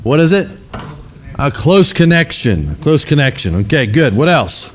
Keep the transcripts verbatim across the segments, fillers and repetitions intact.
What is it? A close connection. A close connection. Okay, good. What else?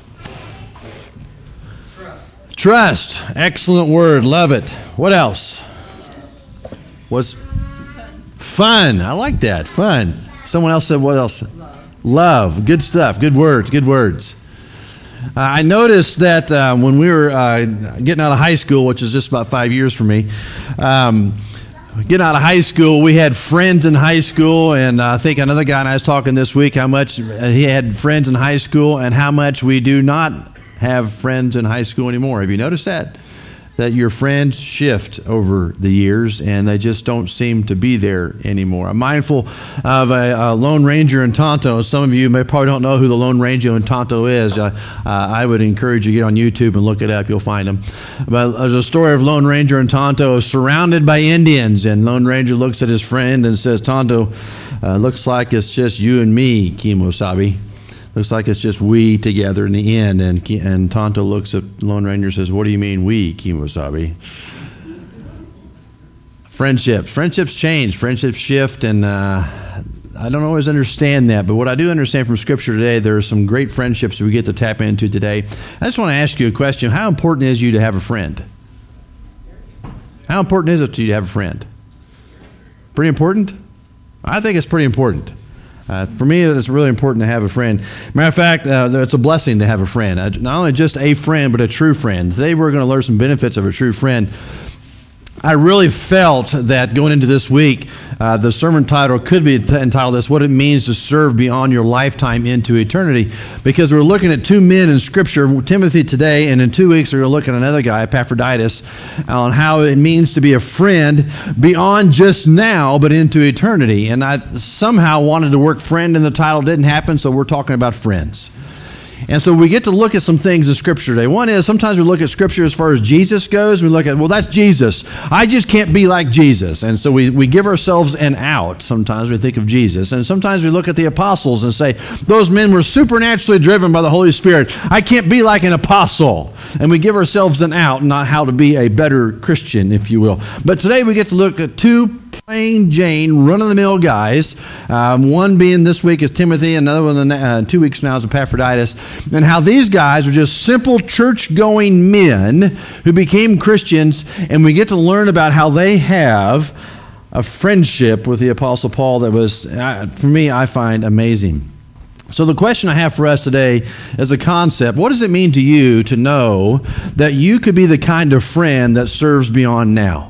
Trust. Trust. Excellent word. Love it. What else? What's fun? I like that. Fun. Someone else said what else? Love. Love. Good stuff. Good words. Good words. Uh, I noticed that uh, when we were uh, getting out of high school, which is just about five years for me, um, getting out of high school, we had friends in high school, and uh, I think another guy and I was talking this week how much he had friends in high school and how much we do not have friends in high school anymore. Have you noticed that? That your friends shift over the years and they just don't seem to be there anymore. I'm mindful of a, a Lone Ranger in Tonto. Some of you may probably don't know who the Lone Ranger in Tonto is. Uh, uh, I would encourage you to get on YouTube and look it up. You'll find him. But there's a story of Lone Ranger in Tonto surrounded by Indians, and Lone Ranger looks at his friend and says, "Tonto, uh, looks like it's just you and me, Kimosabe. Looks like it's just we together in the end." And and Tonto looks at Lone Ranger and says, "What do you mean we, Kimosabe?" Friendships. Friendships change. Friendships shift. And uh, I don't always understand that. But what I do understand from Scripture today, there are some great friendships that we get to tap into today. I just want to ask you a question. How important is you to have a friend? How important is it to you to have a friend? Pretty important? I think it's pretty important. Uh, for me, it's really important to have a friend. Matter of fact, uh, it's a blessing to have a friend. Uh, not only just a friend, but a true friend. Today, we're going to learn some benefits of a true friend. I really felt that going into this week, uh, the sermon title could be t- entitled this, "What It Means to Serve Beyond Your Lifetime into Eternity," because we're looking at two men in Scripture, Timothy today, and in two weeks we're going to look at another guy, Epaphroditus, on how it means to be a friend beyond just now, but into eternity. And I somehow wanted to work friend in the title, didn't happen, so we're talking about friends. And so we get to look at some things in Scripture today. One is sometimes we look at Scripture as far as Jesus goes. We look at, well, that's Jesus. I just can't be like Jesus. And so we, we give ourselves an out sometimes when we think of Jesus. And sometimes we look at the apostles and say, those men were supernaturally driven by the Holy Spirit. I can't be like an apostle. And we give ourselves an out, not how to be a better Christian, if you will. But today we get to look at two plain Jane, run-of-the-mill guys. Um, one being this week is Timothy, another one uh, two weeks from now is Epaphroditus. And how these guys are just simple church-going men who became Christians, and we get to learn about how they have a friendship with the Apostle Paul that was, uh, for me, I find amazing. So the question I have for us today is a concept. What does it mean to you to know that you could be the kind of friend that serves beyond now?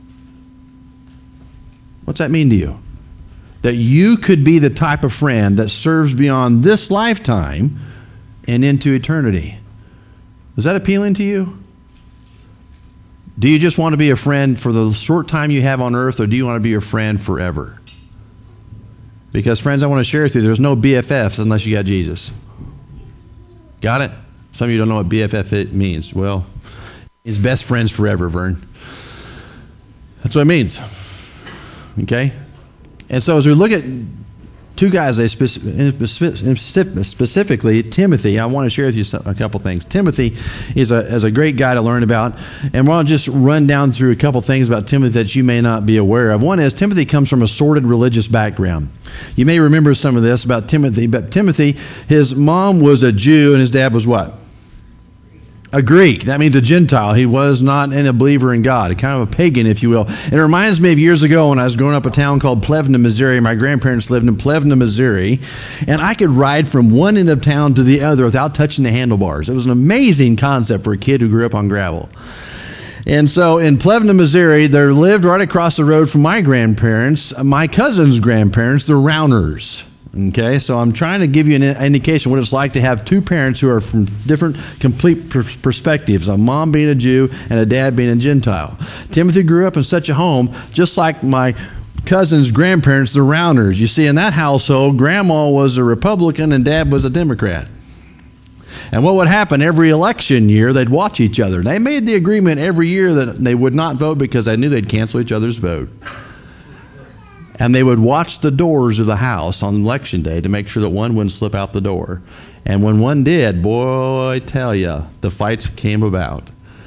What's that mean to you? That you could be the type of friend that serves beyond this lifetime and into eternity. Is that appealing to you? Do you just want to be a friend for the short time you have on earth, or do you want to be a friend forever? Because, friends, I want to share with you, there's no B F Fs unless you got Jesus. Got it? Some of you don't know what B F F it means. Well, it's best friends forever, Vern. That's what it means. Okay? And so as we look at two guys, they specifically Timothy, I want to share with you a couple things. Timothy is a, is a great guy to learn about, and we'll just run down through a couple things about Timothy that you may not be aware of. One is Timothy comes from a sordid religious background. You may remember some of this about Timothy, but Timothy, his mom was a Jew and his dad was what? A Greek. That means a Gentile. He was not a believer in God, a kind of a pagan, if you will. It reminds me of years ago when I was growing up a town called Plevna, Missouri. My grandparents lived in Plevna, Missouri, and I could ride from one end of town to the other without touching the handlebars. It was an amazing concept for a kid who grew up on gravel. And so in Plevna, Missouri, there lived right across the road from my grandparents, my cousin's grandparents, the Rowners. Okay, so I'm trying to give you an indication what it's like to have two parents who are from different, complete perspectives, a mom being a Jew and a dad being a Gentile. Timothy grew up in such a home, just like my cousin's grandparents, the Rowners. You see, in that household, grandma was a Republican and dad was a Democrat. And what would happen every election year, they'd watch each other. They made the agreement every year that they would not vote because they knew they'd cancel each other's vote. And they would watch the doors of the house on election day to make sure that one wouldn't slip out the door. And when one did, boy, I tell you, the fights came about.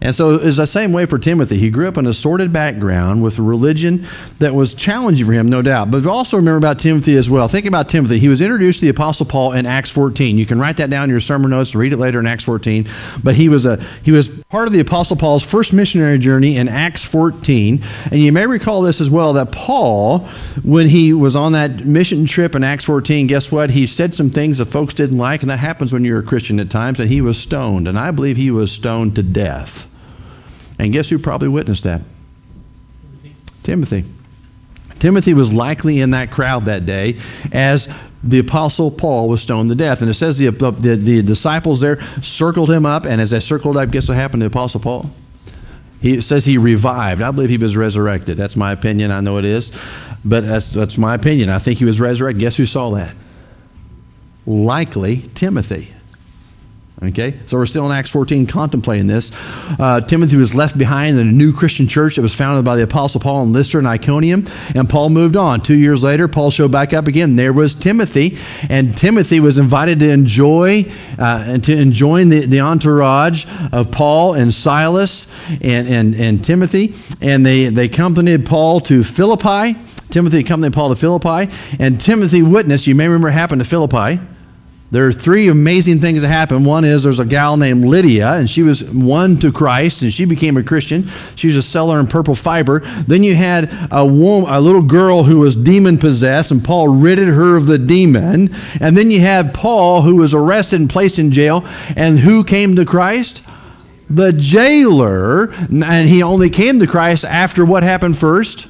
And so it's the same way for Timothy. He grew up in a sordid background with a religion that was challenging for him, no doubt. But also remember about Timothy as well. Think about Timothy. He was introduced to the Apostle Paul in Acts fourteen. You can write that down in your sermon notes and read it later in Acts fourteen. But he was a he was part of the Apostle Paul's first missionary journey in Acts fourteen. And you may recall this as well, that Paul, when he was on that mission trip in Acts fourteen, guess what? He said some things that folks didn't like, and that happens when you're a Christian at times, and he was stoned. And I believe he was stoned to death. And guess who probably witnessed that? Timothy. Timothy was likely in that crowd that day as the Apostle Paul was stoned to death. And it says the, the, the disciples there circled him up, and as they circled up, guess what happened to the Apostle Paul? He it says he revived. I believe he was resurrected. That's my opinion. I know it is. But that's, that's my opinion. I think he was resurrected. Guess who saw that? Likely Timothy. Okay, so we're still in Acts fourteen contemplating this. Uh, Timothy was left behind in a new Christian church that was founded by the Apostle Paul in Lystra and Iconium, and Paul moved on. Two years later, Paul showed back up again. There was Timothy, and Timothy was invited to enjoy uh, and to join the, the entourage of Paul and Silas and, and, and Timothy, and they, they accompanied Paul to Philippi. Timothy accompanied Paul to Philippi, and Timothy witnessed, you may remember what happened to Philippi. There are three amazing things that happened. One is there's a gal named Lydia, and she was won to Christ, and she became a Christian. She was a seller in purple fiber. Then you had a woman, a little girl who was demon-possessed, and Paul ridded her of the demon. And then you had Paul, who was arrested and placed in jail, and who came to Christ? The jailer. And he only came to Christ after what happened first?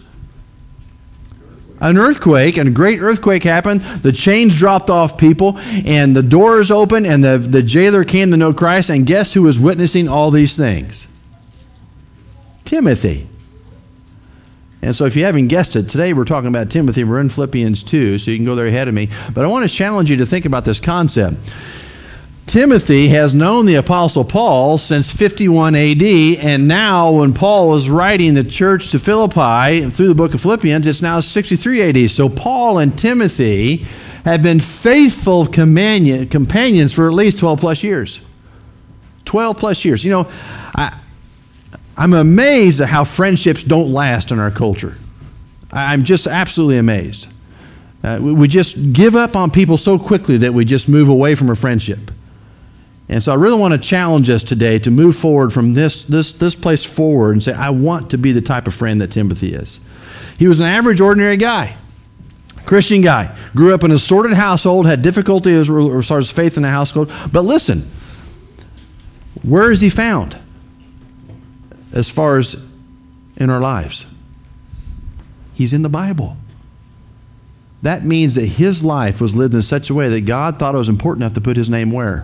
An earthquake, and a great earthquake happened. The chains dropped off people, and the doors opened, and the, the jailer came to know Christ. And guess who was witnessing all these things? Timothy. And so if you haven't guessed it, today we're talking about Timothy. We're in Philippians two, so you can go there ahead of me. But I want to challenge you to think about this concept. Timothy has known the Apostle Paul since fifty-one A D, and now when Paul was writing the church to Philippi through the book of Philippians, it's now sixty-three A D. So Paul and Timothy have been faithful companion, companions for at least twelve plus years. twelve plus years. You know, I, I'm amazed at how friendships don't last in our culture. I'm just absolutely amazed. Uh, we, we just give up on people so quickly that we just move away from a friendship. And so I really want to challenge us today to move forward from this, this, this place forward and say, I want to be the type of friend that Timothy is. He was an average, ordinary guy, Christian guy, grew up in a sordid household, had difficulty as far as faith in the household. But listen, where is he found as far as in our lives? He's in the Bible. That means that his life was lived in such a way that God thought it was important enough to put his name where?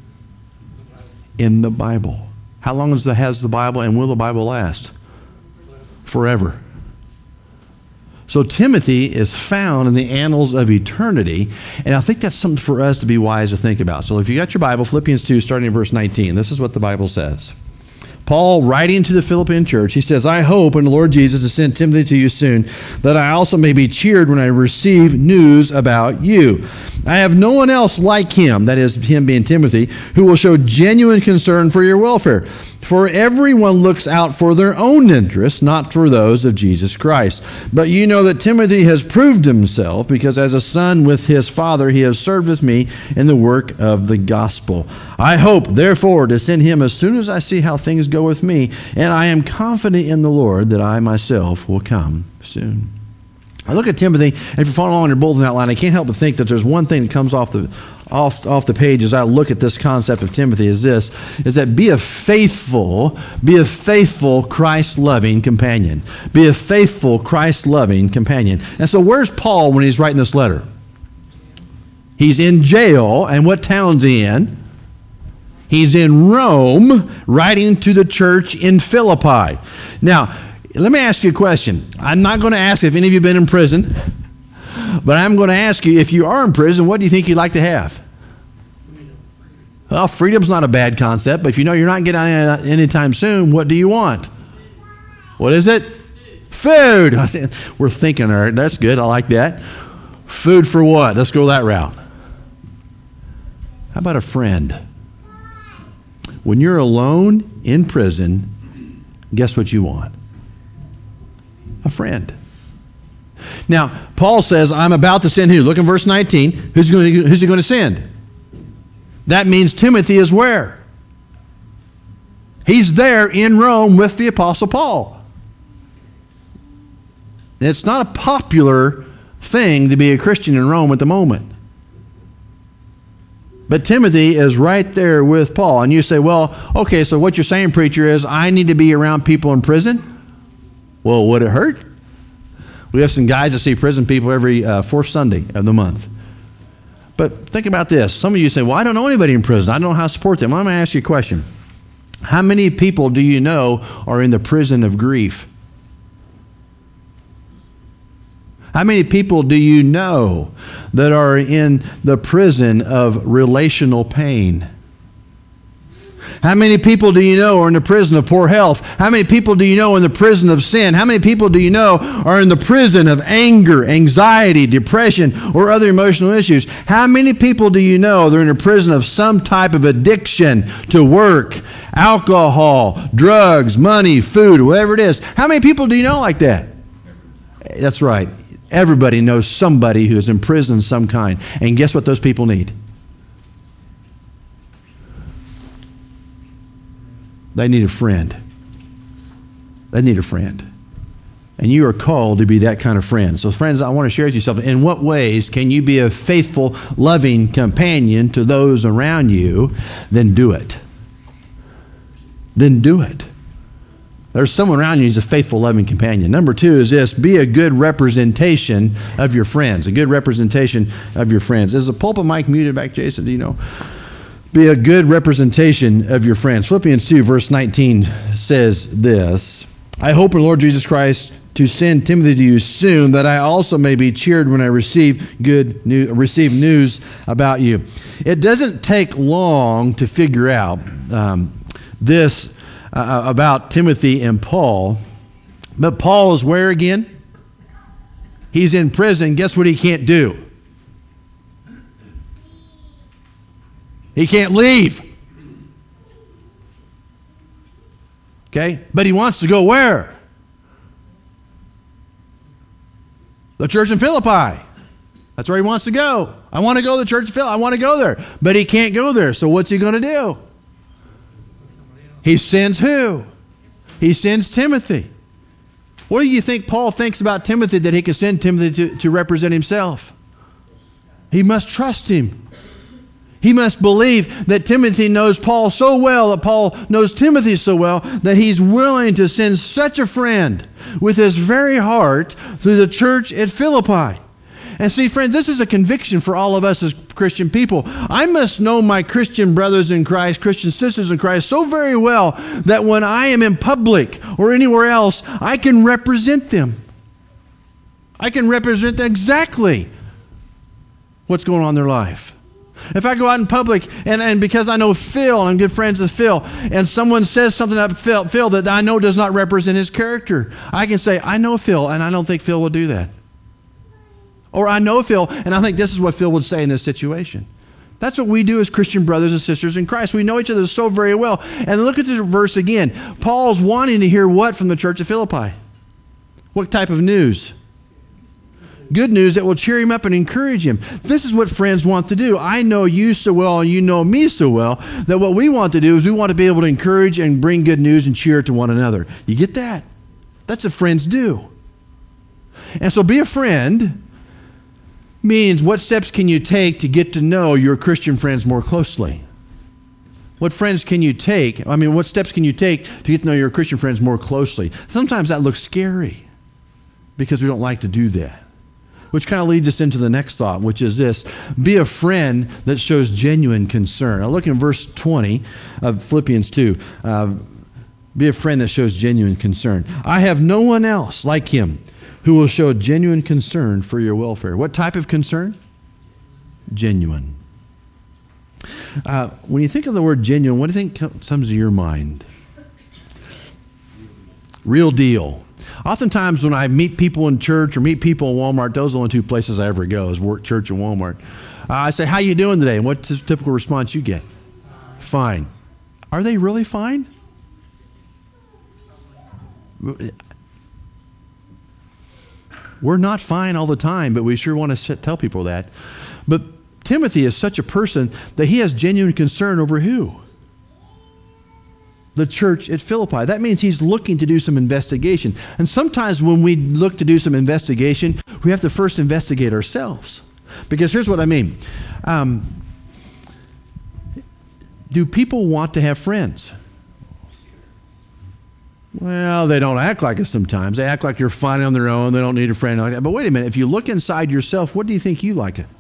In the Bible. How long has the, has the Bible, and will the Bible last? Forever. So Timothy is found in the annals of eternity, and I think that's something for us to be wise to think about. So if you got your Bible, Philippians two, starting in verse nineteen, this is what the Bible says. Paul, writing to the Philippian church, he says, I hope in the Lord Jesus to send Timothy to you soon, that I also may be cheered when I receive news about you. I have no one else like him, that is, him being Timothy, who will show genuine concern for your welfare. For everyone looks out for their own interests, not for those of Jesus Christ. But you know that Timothy has proved himself, because as a son with his father, he has served with me in the work of the gospel. I hope, therefore, to send him as soon as I see how things go with me, and I am confident in the Lord that I myself will come soon. I look at Timothy, and if you're following along your bulletin outline, I can't help but think that there's one thing that comes off the off off the page as I look at this concept of Timothy is this, is that be a faithful, be a faithful Christ-loving companion. Be a faithful Christ-loving companion. And so where's Paul when he's writing this letter? He's in jail, and what town's he in? He's in Rome, writing to the church in Philippi. Now, let me ask you a question. I'm not going to ask if any of you have been in prison, but I'm going to ask you, if you are in prison, what do you think you'd like to have? Well, freedom's not a bad concept, but if you know you're not getting out anytime soon, what do you want? What is it? Food. I said, we're thinking, all right, that's good. I like that. Food for what? Let's go that route. How about a friend? When you're alone in prison, Guess what you want? A friend. Now, Paul says, I'm about to send who? Look in verse nineteen. Who's, going to, who's he going to send? That means Timothy is where? He's there in Rome with the Apostle Paul. It's not a popular thing to be a Christian in Rome at the moment. But Timothy is right there with Paul. And you say, well, okay, so what you're saying, preacher, is I need to be around people in prison? Well, would it hurt? We have some guys that see prison people every uh, fourth Sunday of the month. But think about this. Some of you say, well, I don't know anybody in prison. I don't know how to support them. I'm going to ask you a question. How many people do you know are in the prison of grief? How many people do you know that are in the prison of relational pain? How many people do you know are in the prison of poor health? How many people do you know are in the prison of sin? How many people do you know are in the prison of anger, anxiety, depression, or other emotional issues? How many people do you know that are in the prison of some type of addiction to work, alcohol, drugs, money, food, whatever it is? How many people do you know like that? That's right. Everybody knows somebody who is in prison of some kind. And guess what those people need? They need a friend. They need a friend. And you are called to be that kind of friend. So friends, I want to share with you something. In what ways can you be a faithful, loving companion to those around you? Then do it. Then do it. There's someone around you who's a faithful, loving companion. Number two is this: be a good representation of your friends. A good representation of your friends. Is the pulpit mic muted back, Jason? Do you know? Be a good representation of your friends. Philippians two, verse nineteen says this: I hope in the Lord Jesus Christ to send Timothy to you soon, that I also may be cheered when I receive good news, receive news about you. It doesn't take long to figure out um, this uh, about Timothy and Paul. But Paul is where again? He's in prison. Guess what he can't do? He can't leave. Okay? But he wants to go where? The church in Philippi. That's where he wants to go. I want to go to the church in Philippi. I want to go there. But he can't go there. So what's he going to do? He sends who? He sends Timothy. What do you think Paul thinks about Timothy that he can send Timothy to, to represent himself? He must trust him. He must believe that Timothy knows Paul so well, that Paul knows Timothy so well, that he's willing to send such a friend with his very heart through the church at Philippi. And see, friends, this is a conviction for all of us as Christian people. I must know my Christian brothers in Christ, Christian sisters in Christ so very well that when I am in public or anywhere else, I can represent them. I can represent exactly what's going on in their life. If I go out in public and, and because I know Phil, I'm good friends with Phil, and someone says something about Phil, Phil that I know does not represent his character, I can say, I know Phil, and I don't think Phil will do that. Or I know Phil, and I think this is what Phil would say in this situation. That's what we do as Christian brothers and sisters in Christ. We know each other so very well. And look at this verse again. Paul's wanting to hear what from the church of Philippi? What type of news? Good news that will cheer him up and encourage him. This is what friends want to do. I know you so well and you know me so well that what we want to do is we want to be able to encourage and bring good news and cheer to one another. You get that? That's what friends do. And so be a friend means what steps can you take to get to know your Christian friends more closely? What friends can you take? I mean, what steps can you take to get to know your Christian friends more closely? Sometimes that looks scary because we don't like to do that. Which kind of leads us into the next thought, which is this: be a friend that shows genuine concern. Now look in verse twenty of Philippians two. Uh, be a friend that shows genuine concern. I have no one else like him who will show genuine concern for your welfare. What type of concern? Genuine. Uh, when you think of the word genuine, what do you think comes to your mind? Real deal. Oftentimes when I meet people in church or meet people in Walmart, those are the only two places I ever go, is work, church, and Walmart. Uh, I say, how you doing today? And what's the typical response you get? Fine. Are they really fine? We're not fine all the time, but we sure want to tell people that. But Timothy is such a person that he has genuine concern over who? The church at Philippi. That means he's looking to do some investigation. And sometimes when we look to do some investigation, we have to first investigate ourselves. Because here's what I mean. Um, do people want to have friends? Well, they don't act like it sometimes. They act like you're fine on their own. They don't need a friend like that. But wait a minute. If you look inside yourself, what do you think you like? It?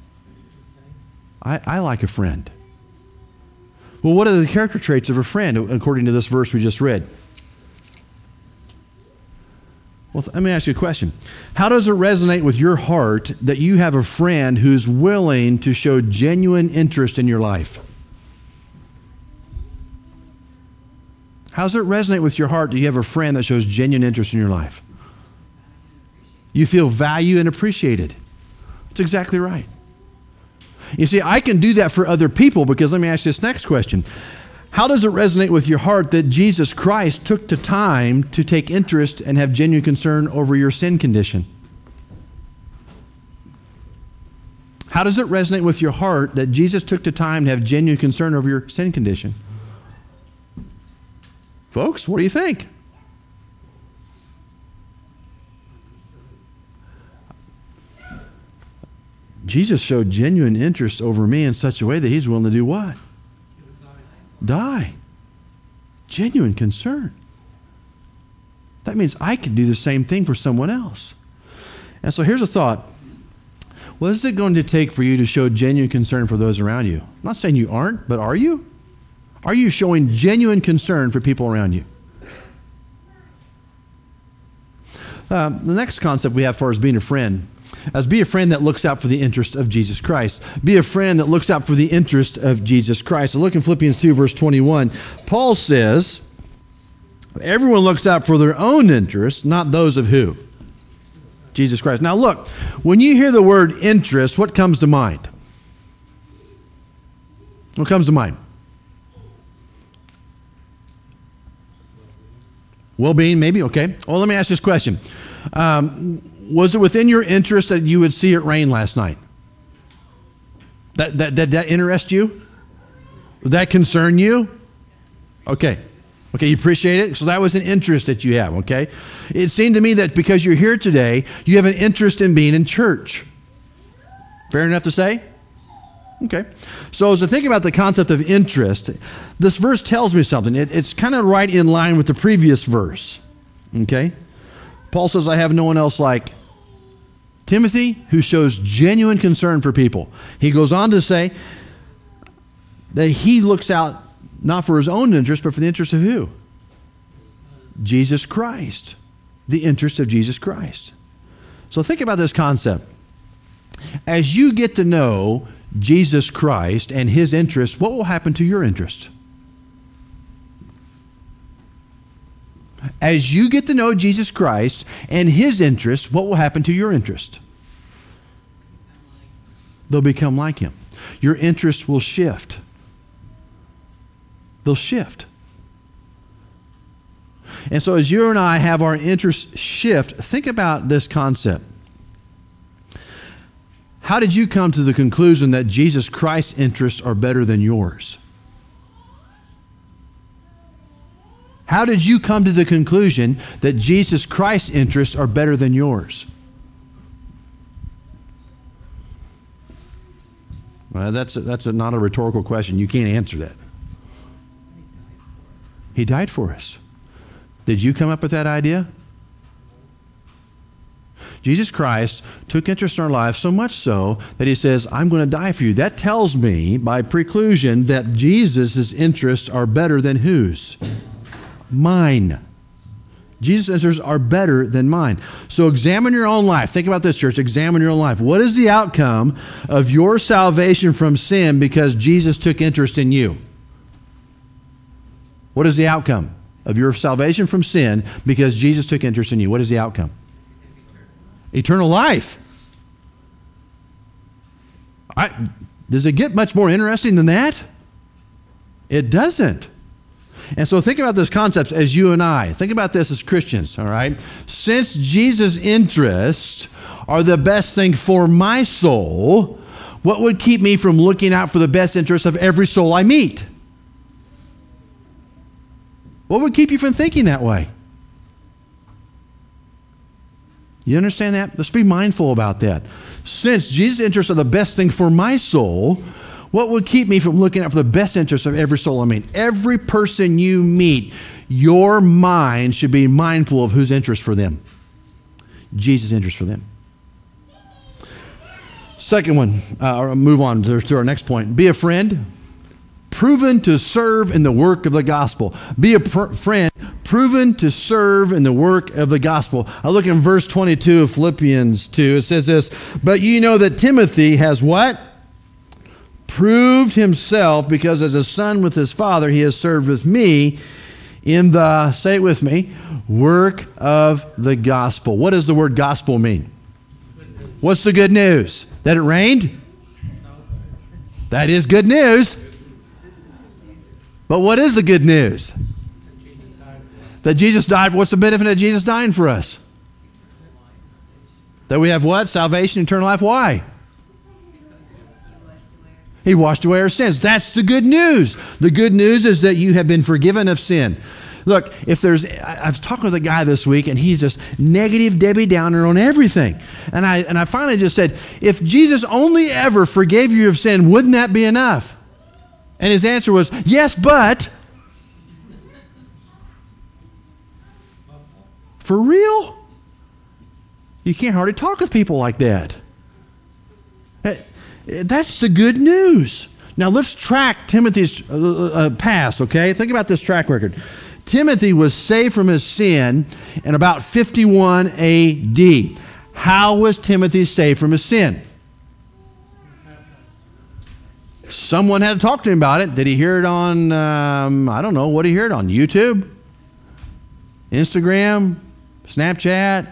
I, I like a friend. Well, what are the character traits of a friend according to this verse we just read? Well, let me ask you a question. How does it resonate with your heart that you have a friend who's willing to show genuine interest in your life? How does it resonate with your heart that you have a friend that shows genuine interest in your life? You feel valued and appreciated. That's exactly right. You see, I can do that for other people because let me ask you this next question. How does it resonate with your heart that Jesus Christ took the time to take interest and have genuine concern over your sin condition? How does it resonate with your heart that Jesus took the time to have genuine concern over your sin condition? Folks, what do you think? Jesus showed genuine interest over me in such a way that he's willing to do what? Die. Genuine concern. That means I can do the same thing for someone else. And so here's a thought. What is it going to take for you to show genuine concern for those around you? I'm not saying you aren't, but are you? Are you showing genuine concern for people around you? Uh, the next concept we have for us being a friend is be a friend that looks out for the interest of Jesus Christ. Be a friend that looks out for the interest of Jesus Christ. So look in Philippians two, verse twenty-one. Paul says, everyone looks out for their own interests, not those of who? Jesus Christ. Now look, when you hear the word interest, what comes to mind? What comes to mind? Well-being, maybe? Okay. Well, let me ask this question. Um, was it within your interest that you would see it rain last night? That, that, that, that interest you? Would that concern you? Okay. Okay, you appreciate it? So that was an interest that you have, okay? It seemed to me that because you're here today, you have an interest in being in church. Fair enough to say? Okay. So as I think about the concept of interest, this verse tells me something. It, it's kind of right in line with the previous verse. Okay? Paul says, I have no one else like Timothy who shows genuine concern for people. He goes on to say that he looks out not for his own interest, but for the interest of who? Jesus Christ. The interest of Jesus Christ. So think about this concept. As you get to know Jesus Christ and his interest, what will happen to your interest? As you get to know Jesus Christ and his interest, what will happen to your interest? They'll become like him. Your interest will shift. They'll shift. And so as you and I have our interests shift, think about this concept. How did you come to the conclusion that Jesus Christ's interests are better than yours? How did you come to the conclusion that Jesus Christ's interests are better than yours? Well, that's a, that's a, not a rhetorical question. You can't answer that. He died for us. Did you come up with that idea? Jesus Christ took interest in our life so much so that he says, I'm going to die for you. That tells me by preclusion that Jesus' interests are better than whose? Mine. Jesus' interests are better than mine. So examine your own life. Think about this, church. Examine your own life. What is the outcome of your salvation from sin because Jesus took interest in you? What is the outcome of your salvation from sin because Jesus took interest in you? What is the outcome? Eternal life. I, does it get much more interesting than that? It doesn't. And so think about this concept as you and I. Think about this as Christians, all right? Since Jesus' interests are the best thing for my soul, what would keep me from looking out for the best interests of every soul I meet? What would keep you from thinking that way? You understand that? Let's be mindful about that. Since Jesus' interests are the best thing for my soul, what would keep me from looking out for the best interests of every soul I meet? Every person you meet, your mind should be mindful of whose interest for them. Jesus' interest for them. Second one, uh, or move on to, to our next point. Be a friend, proven to serve in the work of the gospel. Be a pr- friend, proven to serve in the work of the gospel. I look in verse twenty-two of Philippians two. It says this, but you know that Timothy has what? Proved himself, because as a son with his father, he has served with me in the, say it with me, work of the gospel. What does the word gospel mean? What's the good news? That it rained? That is good news. But what is the good news? That Jesus died. What's the benefit of Jesus dying for us? That we have what? Salvation, eternal life. Why? He washed away our sins. That's the good news. The good news is that you have been forgiven of sin. Look, if there's, I was talking with a guy this week, and he's just negative Debbie Downer on everything. And I and I finally just said, if Jesus only ever forgave you of sin, wouldn't that be enough? And his answer was, yes, but. For real? You can't hardly talk with people like that. That's the good news. Now let's track Timothy's uh, past, okay? Think about this track record. Timothy was saved from his sin in about fifty-one A D. How was Timothy saved from his sin? Someone had to talk to him about it. Did he hear it on, um, I don't know, what did he hear it on? YouTube? Instagram? Snapchat?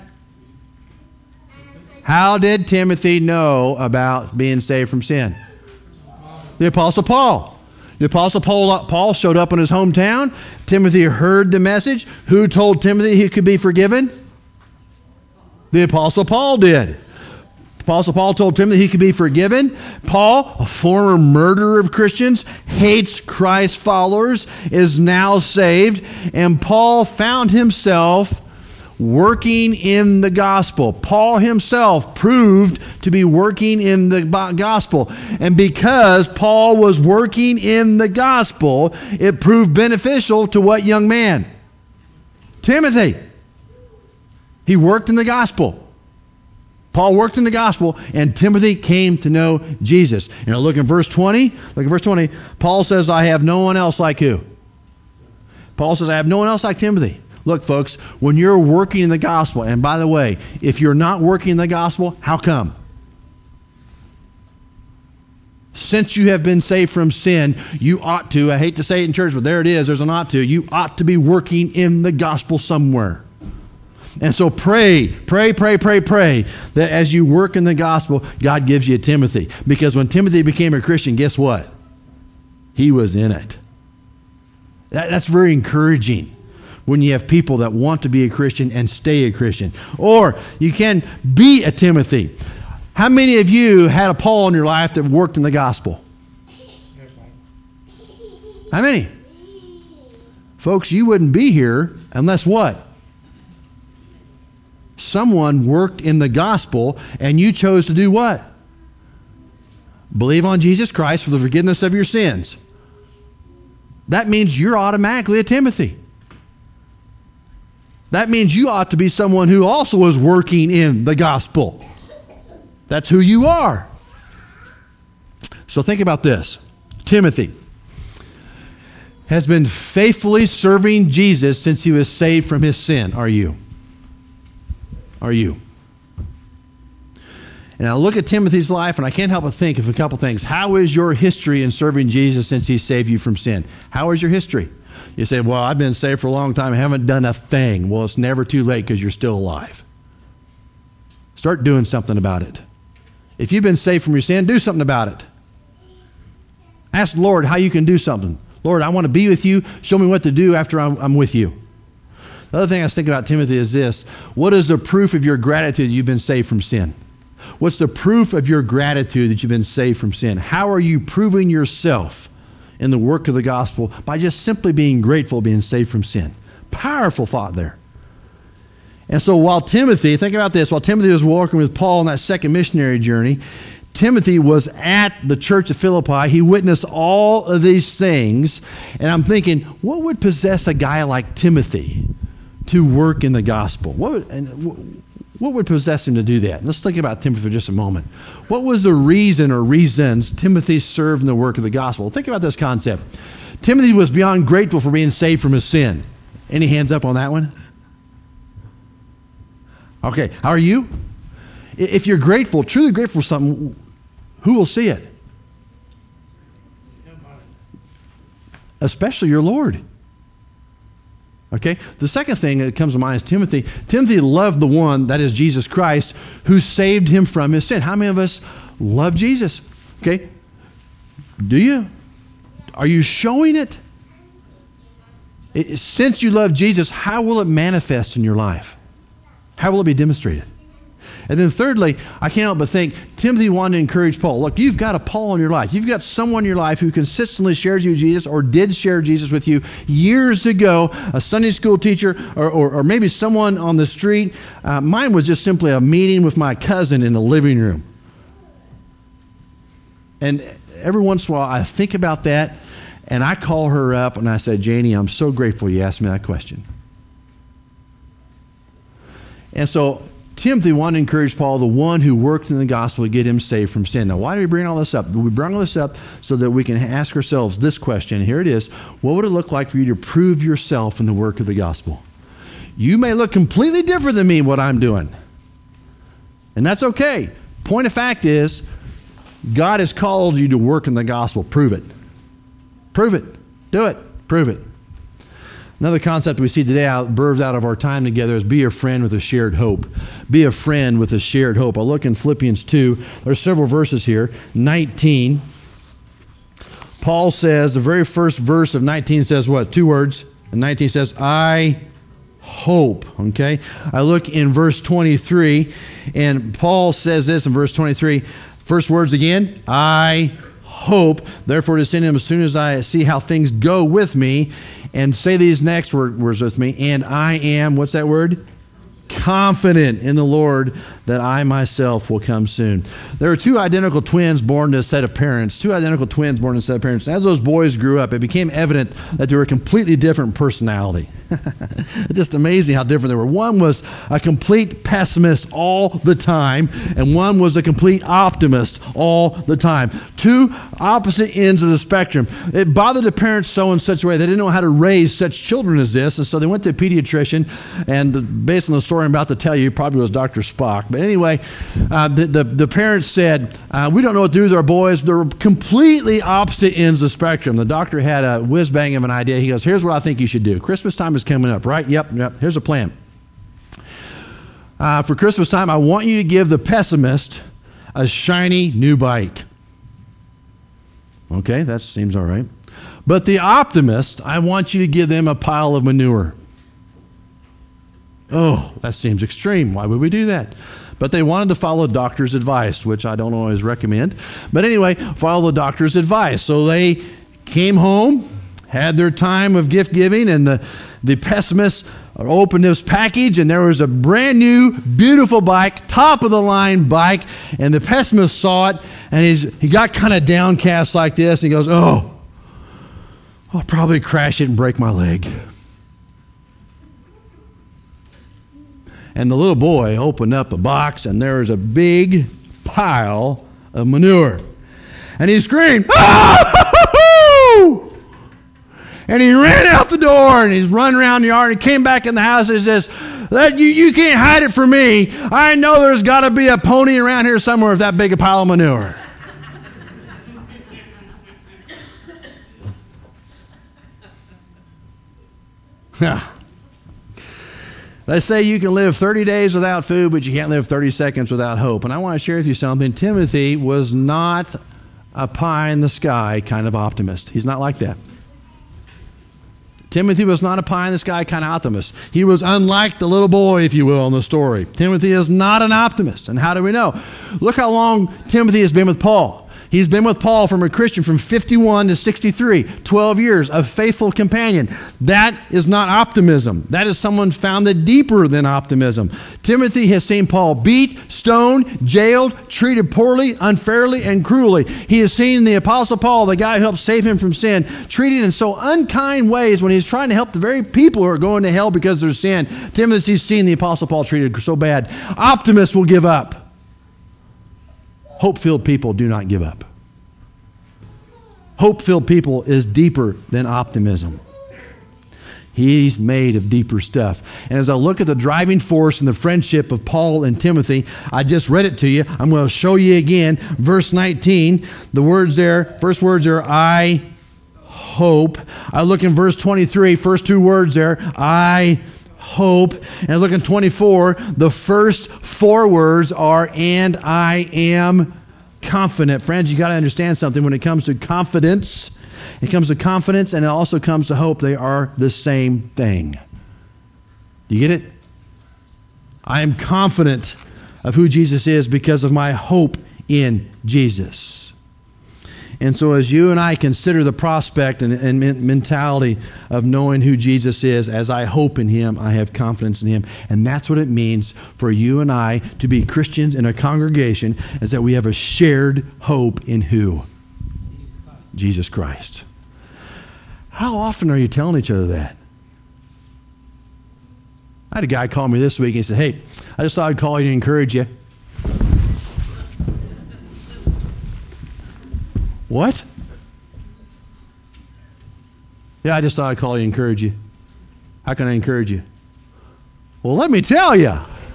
How did Timothy know about being saved from sin? The Apostle Paul. The Apostle Paul, Paul showed up in his hometown. Timothy heard the message. Who told Timothy he could be forgiven? The Apostle Paul did. The Apostle Paul told Timothy he could be forgiven. Paul, a former murderer of Christians, hates Christ's followers, is now saved. And Paul found himself working in the gospel. Paul himself proved to be working in the gospel. And because Paul was working in the gospel, it proved beneficial to what young man? Timothy. He worked in the gospel. Paul worked in the gospel, and Timothy came to know Jesus. You know, look in verse twenty. Look at verse twenty. Paul says, I have no one else like who? Paul says, I have no one else like Timothy. Look, folks, when you're working in the gospel, and by the way, if you're not working in the gospel, how come? Since you have been saved from sin, you ought to, I hate to say it in church, but there it is, there's an ought to, you ought to be working in the gospel somewhere. And so pray, pray, pray, pray, pray that as you work in the gospel, God gives you Timothy. Because when Timothy became a Christian, guess what? He was in it. That, that's very encouraging. When you have people that want to be a Christian and stay a Christian. Or you can be a Timothy. How many of you had a Paul in your life that worked in the gospel? How many? Folks, you wouldn't be here unless what? Someone worked in the gospel and you chose to do what? Believe on Jesus Christ for the forgiveness of your sins. That means you're automatically a Timothy. That means you ought to be someone who also is working in the gospel. That's who you are. So think about this. Timothy has been faithfully serving Jesus since he was saved from his sin. Are you? Are you? And I look at Timothy's life and I can't help but think of a couple things. How is your history in serving Jesus since he saved you from sin? How is your history? You say, well, I've been saved for a long time. I haven't done a thing. Well, it's never too late because you're still alive. Start doing something about it. If you've been saved from your sin, do something about it. Ask the Lord how you can do something. Lord, I want to be with you. Show me what to do after I'm, I'm with you. The other thing I was thinking about Timothy is this. What is the proof of your gratitude that you've been saved from sin? What's the proof of your gratitude that you've been saved from sin? How are you proving yourself in the work of the gospel? By just simply being grateful, being saved from sin. Powerful thought there. And so while Timothy, think about this, while Timothy was walking with Paul on that second missionary journey, Timothy was at the church of Philippi. He witnessed all of these things. And I'm thinking, what would possess a guy like Timothy to work in the gospel? What would, and what would possess him to do that? Let's think about Timothy for just a moment. What was the reason or reasons Timothy served in the work of the gospel? Think about this concept. Timothy was beyond grateful for being saved from his sin. Any hands up on that one? Okay, how are you? If you're grateful, truly grateful for something, who will see it? Especially your Lord. Okay, the second thing that comes to mind is Timothy. Timothy loved the one, that is Jesus Christ, who saved him from his sin. How many of us love Jesus? Okay, do you? Are you showing it? It since you love Jesus, how will it manifest in your life? How will it be demonstrated? And then thirdly, I can't help but think, Timothy wanted to encourage Paul. Look, you've got a Paul in your life. You've got someone in your life who consistently shares you Jesus or did share Jesus with you years ago, a Sunday school teacher or, or, or maybe someone on the street. Uh, mine was just simply a meeting with my cousin in the living room. And every once in a while, I think about that, and I call her up and I say, Janie, I'm so grateful you asked me that question. And so Timothy wanted to encourage Paul, the one who worked in the gospel, to get him saved from sin. Now, why do we bring all this up? We bring all this up so that we can ask ourselves this question. Here it is. What would it look like for you to prove yourself in the work of the gospel? You may look completely different than me, what I'm doing. And that's okay. Point of fact is, God has called you to work in the gospel. Prove it. Prove it. Do it. Prove it. Another concept we see today, out, birthed out of our time together, is be a friend with a shared hope. Be a friend with a shared hope. I look in Philippians two. There's several verses here. nineteen. Paul says, the very first verse of nineteen says what? Two words. And nineteen says, I hope. Okay? I look in verse twenty-three, and Paul says this in verse twenty-three. First words again, I hope, therefore to send him as soon as I see how things go with me. And say these next words with me. And I am, what's that word? Confident in the Lord that I myself will come soon. There are two identical twins born to a set of parents. Two identical twins born to a set of parents. As those boys grew up, it became evident that they were a completely different personality. It's just amazing how different they were. One was a complete pessimist all the time, and one was a complete optimist all the time. Two opposite ends of the spectrum. It bothered the parents so in such a way they didn't know how to raise such children as this, and so they went to a pediatrician, and based on the story I'm about to tell you, probably was Doctor Spock. But anyway, uh, the, the, the parents said, uh, we don't know what to do with our boys. They're completely opposite ends of the spectrum. The doctor had a whiz-bang of an idea. He goes, here's what I think you should do. Christmas time is coming up, right? Yep, yep. Here's a plan. Uh, for Christmas time, I want you to give the pessimist a shiny new bike. Okay, that seems all right. But the optimist, I want you to give them a pile of manure. Oh, that seems extreme. Why would we do that? But they wanted to follow doctor's advice, which I don't always recommend. But anyway, follow the doctor's advice. So they came home, had their time of gift giving, and the, the pessimist opened his package, and there was a brand new, beautiful bike, top of the line bike, and the pessimist saw it, and he's, he got kind of downcast like this, and he goes, oh, I'll probably crash it and break my leg. And the little boy opened up a box, and there was a big pile of manure. And he screamed, oh! And he ran out the door, and he's running around the yard, and he came back in the house, and he says, that you, you can't hide it from me. I know there's got to be a pony around here somewhere with that big a pile of manure. They say you can live thirty days without food, but you can't live thirty seconds without hope. And I want to share with you something. Timothy was not a pie in the sky kind of optimist. He's not like that. Timothy was not a pie-in-the-sky kind of optimist. He was unlike the little boy, if you will, in the story. Timothy is not an optimist. And how do we know? Look how long Timothy has been with Paul. He's been with Paul from a Christian from fifty-one to sixty-three, twelve years, a faithful companion. That is not optimism. That is someone founded deeper than optimism. Timothy has seen Paul beat, stoned, jailed, treated poorly, unfairly, and cruelly. He has seen the Apostle Paul, the guy who helped save him from sin, treated in so unkind ways when he's trying to help the very people who are going to hell because of their sin. Timothy's seen the Apostle Paul treated so bad. Optimists will give up. Hope-filled people do not give up. Hope-filled people is deeper than optimism. He's made of deeper stuff. And as I look at the driving force in the friendship of Paul and Timothy, I just read it to you. I'm going to show you again. Verse nineteen, the words there, first words are, I hope. I look in verse twenty-three, first two words there, I hope. And look in twenty-four, the first four words are, and I am confident. Friends, you got to understand something. When it comes to confidence, it comes to confidence and it also comes to hope. They are the same thing. You get it? I am confident of who Jesus is because of my hope in Jesus. And so as you and I consider the prospect and, and mentality of knowing who Jesus is, as I hope in him, I have confidence in him. And that's what it means for you and I to be Christians in a congregation, is that we have a shared hope in who? Jesus Christ. How often are you telling each other that? I had a guy call me this week and he said, hey, I just thought I'd call you to encourage you. What? Yeah, I just thought I'd call you and encourage you. How can I encourage you? Well, let me tell you.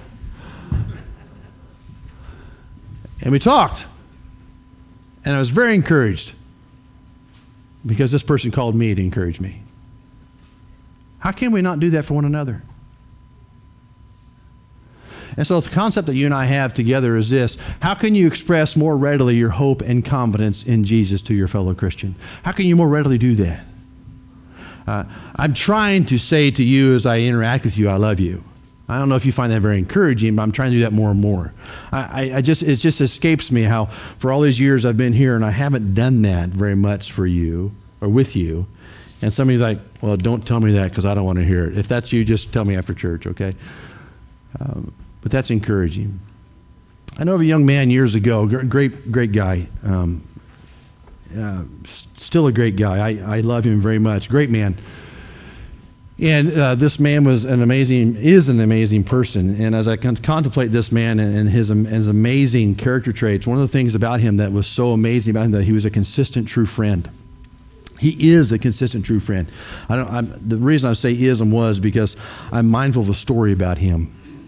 And we talked. And I was very encouraged because this person called me to encourage me. How can we not do that for one another? And so the concept that you and I have together is this: how can you express more readily your hope and confidence in Jesus to your fellow Christian? How can you more readily do that? Uh, I'm trying to say to you as I interact with you, I love you. I don't know if you find that very encouraging, but I'm trying to do that more and more. I, I, I just it just escapes me how for all these years I've been here and I haven't done that very much for you or with you. And somebody's like, well, don't tell me that because I don't want to hear it. If that's you, just tell me after church, okay? Um, But that's encouraging. I know of a young man years ago, great, great guy, um, uh, still a great guy. I, I love him very much. Great man. And uh, this man was an amazing, is an amazing person. And as I con- contemplate this man and, and his, his amazing character traits, one of the things about him that was so amazing about him that he was a consistent, true friend. He is a consistent, true friend. I don't. I'm, the reason I say is and was because I'm mindful of a story about him.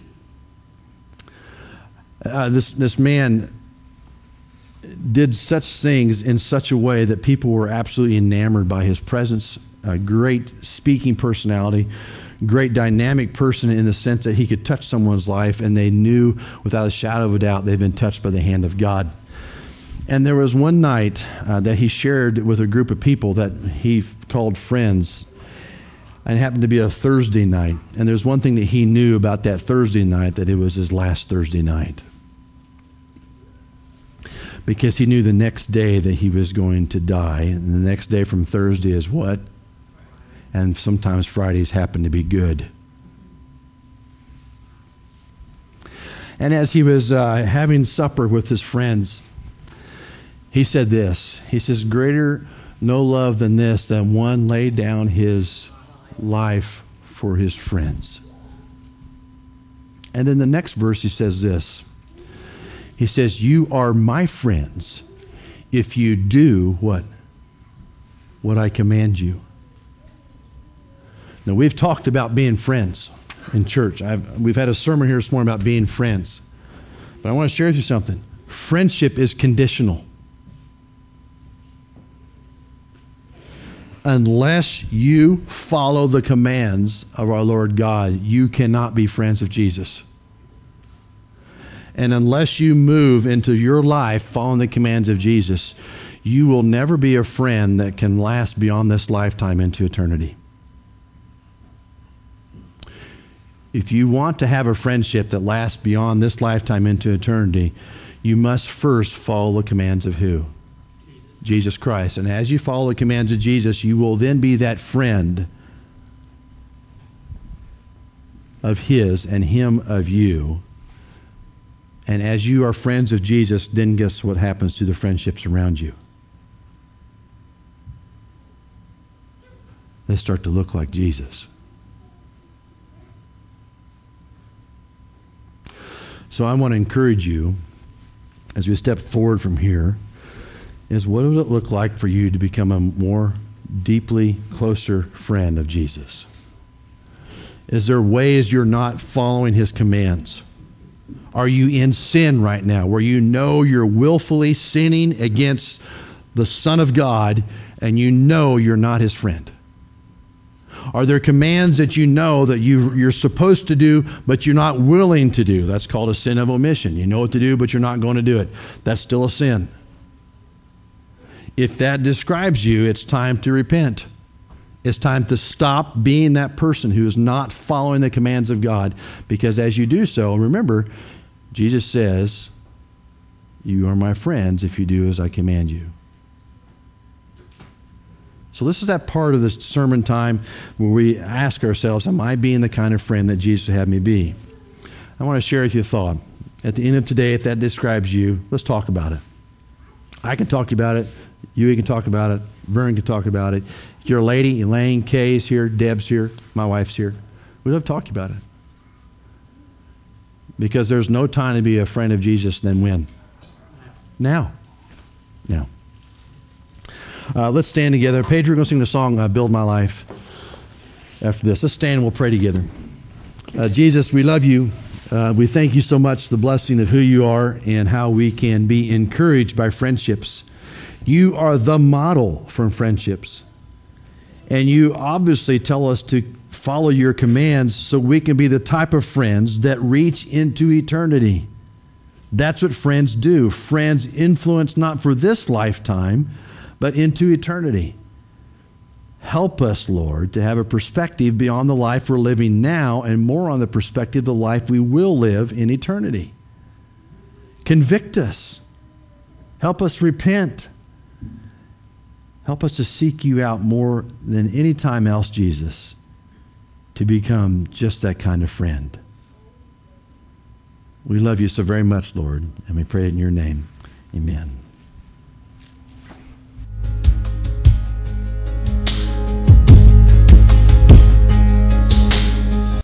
Uh, this this man did such things in such a way that people were absolutely enamored by his presence. A great speaking personality, great dynamic person in the sense that he could touch someone's life and they knew without a shadow of a doubt they'd been touched by the hand of God. And there was one night uh, that he shared with a group of people that he called friends. And it happened to be a Thursday night. And there's one thing that he knew about that Thursday night, that it was his last Thursday night. Because he knew the next day that he was going to die. And the next day from Thursday is what? And sometimes Fridays happen to be good. And as he was uh, having supper with his friends, he said this. He says, greater no love than this, than one laid down his life for his friends. And in the next verse he says this. He says, you are my friends if you do what? What I command you. Now we've talked about being friends in church. I've, we've had a sermon here this morning about being friends. But I want to share with you something. Friendship is conditional. Unless you follow the commands of our Lord God, you cannot be friends of Jesus. And unless you move into your life following the commands of Jesus, you will never be a friend that can last beyond this lifetime into eternity. If you want to have a friendship that lasts beyond this lifetime into eternity, you must first follow the commands of who? Jesus. Jesus Christ. And as you follow the commands of Jesus, you will then be that friend of his and him of you. And as you are friends of Jesus, then guess what happens to the friendships around you? They start to look like Jesus. So I want to encourage you, as we step forward from here, is what would it look like for you to become a more deeply closer friend of Jesus? Is there ways you're not following his commands? Are you in sin right now where you know you're willfully sinning against the Son of God and you know you're not his friend? Are there commands that you know that you, you're supposed to do, but you're not willing to do? That's called a sin of omission. You know what to do, but you're not going to do it. That's still a sin. If that describes you, it's time to repent. It's time to stop being that person who is not following the commands of God, because as you do so, remember, Jesus says, you are my friends if you do as I command you. So this is that part of the sermon time where we ask ourselves, am I being the kind of friend that Jesus would have me be? I want to share with you a thought. At the end of today, if that describes you, let's talk about it. I can talk about it. You can talk about it. Vern can talk about it. If you're a lady, Elaine, Kay's here, Deb's here, my wife's here. We'd love to talk about it. Because there's no time to be a friend of Jesus than when? Now. Now. Uh, let's stand together. Pedro, we're going to sing the song, uh, Build My Life, after this. Let's stand and we'll pray together. Uh, Jesus, we love you. Uh, we thank you so much, the blessing of who you are and how we can be encouraged by friendships. You are the model for friendships. And you obviously tell us to follow your commands so we can be the type of friends that reach into eternity. That's what friends do. Friends influence not for this lifetime, but into eternity. Help us, Lord, to have a perspective beyond the life we're living now and more on the perspective of the life we will live in eternity. Convict us. Help us repent. Help us to seek you out more than any time else, Jesus, to become just that kind of friend. We love you so very much, Lord, and we pray it in your name. Amen.